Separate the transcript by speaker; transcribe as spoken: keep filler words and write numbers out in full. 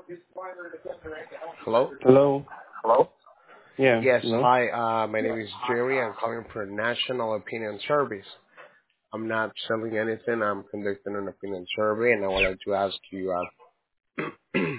Speaker 1: Hello?
Speaker 2: Hello.
Speaker 1: Hello?
Speaker 2: Yeah.
Speaker 1: Yes,
Speaker 2: Hello.
Speaker 1: hi, uh, my name is Jerry. I'm calling for National Opinion Service. I'm not selling anything. I'm conducting an opinion survey, and I would like to ask you, uh,